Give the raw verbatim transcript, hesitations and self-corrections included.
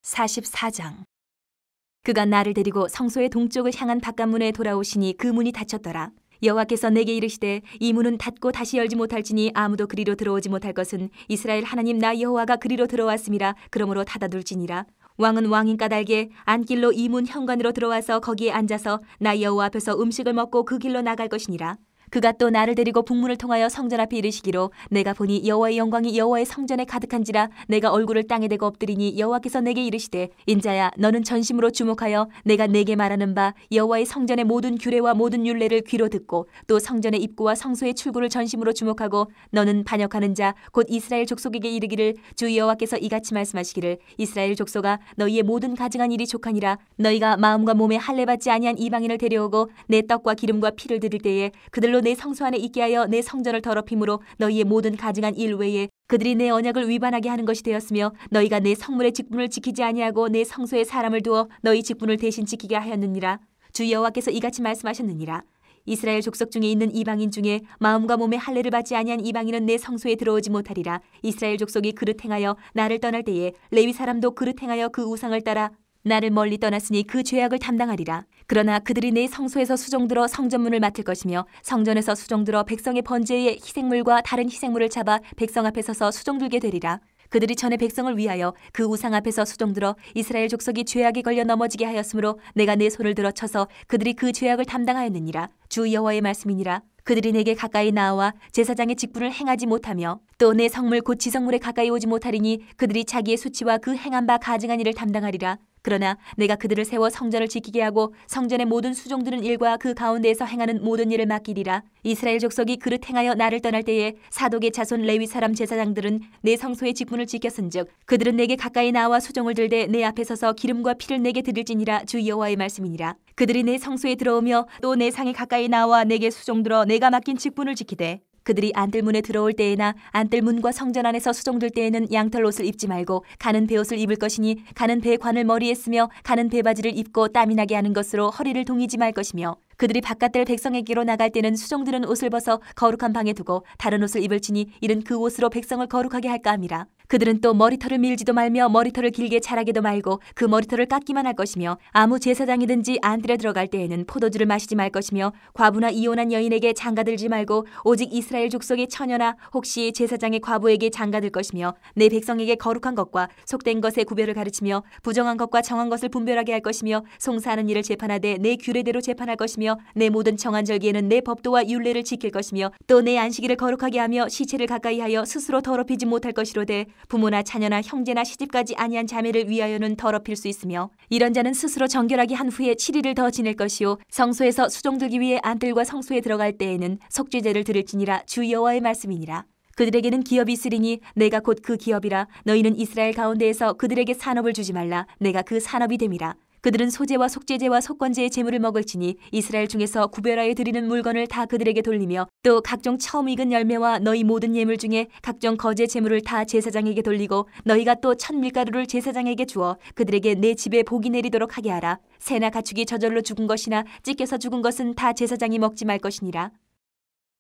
사십사 장. 그가 나를 데리고 성소의 동쪽을 향한 바깥문에 돌아오시니 그 문이 닫혔더라. 여호와께서 내게 이르시되 이 문은 닫고 다시 열지 못할지니 아무도 그리로 들어오지 못할 것은 이스라엘 하나님 나 여호와가 그리로 들어왔음이라. 그러므로 닫아둘지니라. 왕은 왕인 까닭에 안길로 이 문 현관으로 들어와서 거기에 앉아서 나 여호와 앞에서 음식을 먹고 그 길로 나갈 것이니라. 그가 또 나를 데리고 북문을 통하여 성전 앞에 이르시기로 내가 보니 여호와의 영광이 여호와의 성전에 가득한지라. 내가 얼굴을 땅에 대고 엎드리니 여호와께서 내게 이르시되 인자야 너는 전심으로 주목하여 내가 내게 말하는 바 여호와의 성전의 모든 규례와 모든 율례를 귀로 듣고 또 성전의 입구와 성소의 출구를 전심으로 주목하고 너는 반역하는 자 곧 이스라엘 족속에게 이르기를 주 여호와께서 이같이 말씀하시기를 이스라엘 족속아 너희의 모든 가증한 일이 족하니라. 너희가 마음과 몸에 할례받지 아니한 이방인을 데려오고 내 떡과 기름과 피를 드릴 때에 그들로 내 성소 안에 있게 하여 내 성전을 더럽힘으로 너희의 모든 가증한 일 외에 그들이 내 언약을 위반하게 하는 것이 되었으며 너희가 내 성물의 직분을 지키지 아니하고 내 성소에 사람을 두어 너희 직분을 대신 지키게 하였느니라. 주 여호와께서 이같이 말씀하셨느니라. 이스라엘 족속 중에 있는 이방인 중에 마음과 몸에 할례를 받지 아니한 이방인은 내 성소에 들어오지 못하리라. 이스라엘 족속이 그릇 행하여 나를 떠날 때에 레위 사람도 그릇 행하여 그 우상을 따라 나를 멀리 떠났으니 그 죄악을 담당하리라. 그러나 그들이 내 성소에서 수종들어 성전문을 맡을 것이며 성전에서 수종들어 백성의 번제의 희생물과 다른 희생물을 잡아 백성 앞에 서서 수종들게 되리라. 그들이 전에 백성을 위하여 그 우상 앞에서 수종들어 이스라엘 족속이 죄악에 걸려 넘어지게 하였으므로 내가 내 손을 들어 쳐서 그들이 그 죄악을 담당하였느니라. 주 여호와의 말씀이니라. 그들이 내게 가까이 나와 제사장의 직분을 행하지 못하며 또 내 성물 곧 지성물에 가까이 오지 못하리니 그들이 자기의 수치와 그 행한 바 가증한 일을 담당하리라. 그러나 내가 그들을 세워 성전을 지키게 하고 성전의 모든 수종드는 일과 그 가운데에서 행하는 모든 일을 맡기리라. 이스라엘 족속이 그릇 행하여 나를 떠날 때에 사독의 자손 레위 사람 제사장들은 내 성소의 직분을 지켰은즉 그들은 내게 가까이 나와 수종을 들되 내 앞에 서서 기름과 피를 내게 드릴지니라. 주 여호와의 말씀이니라. 그들이 내 성소에 들어오며 또 내 상에 가까이 나와 내게 수종들어 내가 맡긴 직분을 지키되 그들이 안뜰문에 들어올 때에나 안뜰문과 성전 안에서 수종들 때에는 양털 옷을 입지 말고 가는 베옷을 입을 것이니 가는 배 관을 머리에 쓰며 가는 배바지를 입고 땀이 나게 하는 것으로 허리를 동이지 말 것이며 그들이 바깥들 백성에게로 나갈 때는 수종들은 옷을 벗어 거룩한 방에 두고 다른 옷을 입을지니 이는 그 옷으로 백성을 거룩하게 할까 함이라. 그들은 또 머리털을 밀지도 말며 머리털을 길게 자라게도 말고 그 머리털을 깎기만 할 것이며 아무 제사장이든지 안뜰에 들어갈 때에는 포도주를 마시지 말 것이며 과부나 이혼한 여인에게 장가들지 말고 오직 이스라엘 족속의 처녀나 혹시 제사장의 과부에게 장가들 것이며 내 백성에게 거룩한 것과 속된 것의 구별을 가르치며 부정한 것과 정한 것을 분별하게 할 것이며 송사하는 일을 재판하되 내 규례대로 재판할 것이며 내 모든 정한절기에는 내 법도와 율례를 지킬 것이며 또 내 안식일을 거룩하게 하며 시체를 가까이 하여 스스로 더럽히지 못할 것이로되 부모나 자녀나 형제나 시집까지 아니한 자매를 위하여는 더럽힐 수 있으며 이런 자는 스스로 정결하게 한 후에 칠 일을 더 지낼 것이요 성소에서 수종들기 위해 안뜰과 성소에 들어갈 때에는 속죄제를 드릴지니라. 주 여호와의 말씀이니라. 그들에게는 기업이 있으리니 내가 곧 그 기업이라. 너희는 이스라엘 가운데에서 그들에게 산업을 주지 말라. 내가 그 산업이 됨이라. 그들은 소제와 속죄제와 속건제의 제물을 먹을지니 이스라엘 중에서 구별하여 드리는 물건을 다 그들에게 돌리며 또 각종 처음 익은 열매와 너희 모든 예물 중에 각종 거제 제물을 다 제사장에게 돌리고 너희가 또 첫 밀가루를 제사장에게 주어 그들에게 내 집에 복이 내리도록 하게 하라. 새나 가축이 저절로 죽은 것이나 찢겨서 죽은 것은 다 제사장이 먹지 말 것이니라.